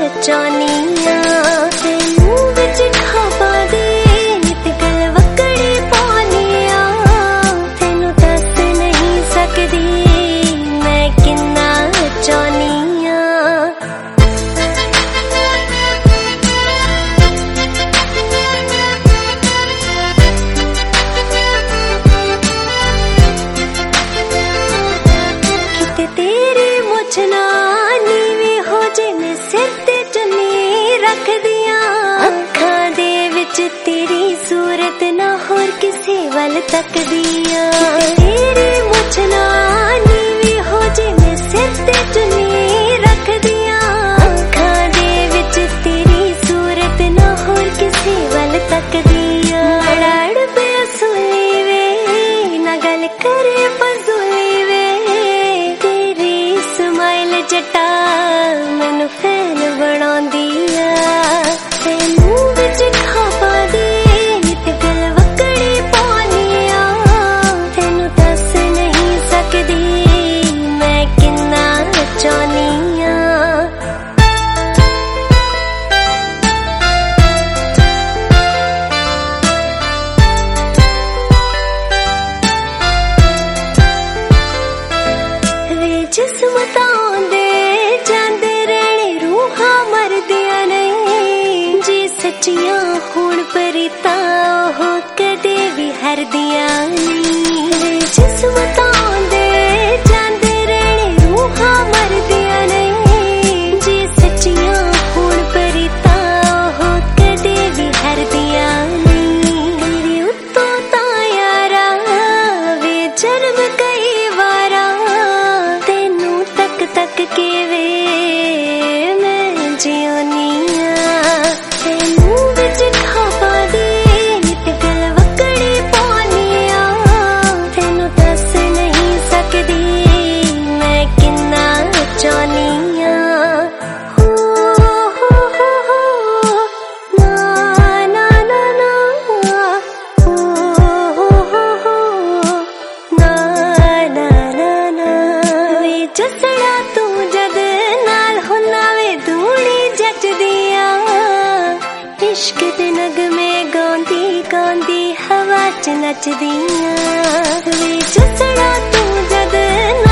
ਚਾਹੁੰਦੀ ਆਂ ਤੈਨੂੰ ਵਿੱਚ ਖਾਬਾਂ ਦੇ ਨਿਤ ਗਲ ਵਕੜੀ ਪਾਉਂਦੀ ਆਂ ਤੈਨੂੰ ਦੱਸ ਨਹੀਂ ਸਕਦੀ ਮੈਂ ਕਿੰਨਾ ਚਾਹੁੰਦੀ ਆਂ ਕਿਤੇ ਤੇਰੀ ਮੁੱਛ ਨਾ ਨੀਵੀਂ ਹੋ ਜੇ ਮੈਂ ਸਿਰ ਤੇ ਚੁੰਨੀ ਰੱਖਦੀਆਂ ਅੱਖਾਂ ਦੇ ਵਿੱਚ ਤੇਰੀ ਸੂਰਤ ਨਾ ਹੋਰ ਕਿਸੇ ਵੱਲ ਤੱਕਦੀਆਂ ਤੇਰੀ ਮੁੱਛ ਨਾ ਨੀਵੀਂ ਹੋ ਜੇ ਮੈਂ ਸਿਰ ਤੇ ਚੁੰਨੀ ਰੱਖਦੀਆਂ ਅੱਖਾਂ ਦੇ ਵਿੱਚ ਤੇਰੀ ਸੂਰਤ ਨਾ ਹੋਰ ਕਿਸੇ ਵੱਲ ਤੱਕਦੀਆਂ ਲੜ ਪਿਆ ਸੁਲੀ ਵੇ ਨਾ ਗੱਲ ਕਰੇ ਫਜ਼ੂਲੀ ਵੇ ਤੇਰੀ ਸਮਾਈਲ ਜਟਾ ਮੈਨੂੰ ਫੈਨ ਬਣਾਉਂਦੀ ਆ ਤੈਨੂੰ ਵਿੱਚ ਖਾਬਾਂ ਦੇ ਨਿਤ ਗਲ ਵਕੜੀ ਪਾਉਂਦੀ ਆ ਤੈਨੂੰ ਦੱਸ ਨਹੀਂ ਸਕਦੀ ਮੈਂ ਕਿੰਨਾ ਚਾਹੁੰਦੀ ਆ ਵੇ ਜਿਸਮਤਾਂ ਦੇ ਜਾਂਦੇ ਰਹਿਣੇ ਰੂਹਾਂ ਮਰਦੀਆਂ ਨਹੀਂ ਜੀ ਸੱਚੀਆਂ ਹੁਣ ਪਰੀਤਾਂ ਉਹ ਕਦੇ ਵੀ ਹਰਦੀਆਂ ਨਹੀਂ ਵੇ ਜਿਸਮਤਾਂ ਦੇ ਜਾਂਦੇ ਰਹਿਣੇ ਰੂਹਾਂ ਮਰਦੀਆਂ ਨਹੀਂ ਜੀ ਸੱਚੀਆਂ ਹੁਣ ਪਰੀਤਾਂ ਉਹ ਕਦੇ ਵੀ ਹਰਦੀਆਂ ਨਹੀਂ ਤੇਰੇ ਉੱਤੋਂ ਤਾਂ ਯਾਰਾ ਵੇ ਜਨਮ ਕਈ ਵਾਰਾਂ ਤੈਨੂੰ ਤੱਕ ਤੱਕ ਕੇ ਵੇ ਮੈਂ ਜਿਉਣੀ ਆ ਤੈਨੂੰ ਵਿੱਚ ਖਾਬਾਂ ਦੇ ਨਿਤ ਗਲ ਵਕੜੀ ਪਾਉਂਦੀ ਆ ਤੈਨੂੰ ਦੱਸ ਨਹੀਂ ਸਕਦੀ ਮੈਂ ਕਿੰਨਾ ਚਾਹੁੰਦੀ ਆ ਨਾ ਨਾ ਨਾ ਨਾ ਨਾ ਨਾ ਨਾ ਵੇ ਜਸੜਾ ਤੂੰ ਜਦ ਨਾਲ ਹੁਨਾ ਵੇ ਧੂਣੀ ਜੱਜਦੀ ਆ ਇਸ਼ਕ ਦੇ ਨਗਮੇ ਗਾਉਂਦੀ ਗਾਉਂਦੀ ਹਵਾ ਚ ਨੱਚਦੀ ਆ ਵੇ ਜਸੜਾ ਤੂੰ ਜਦ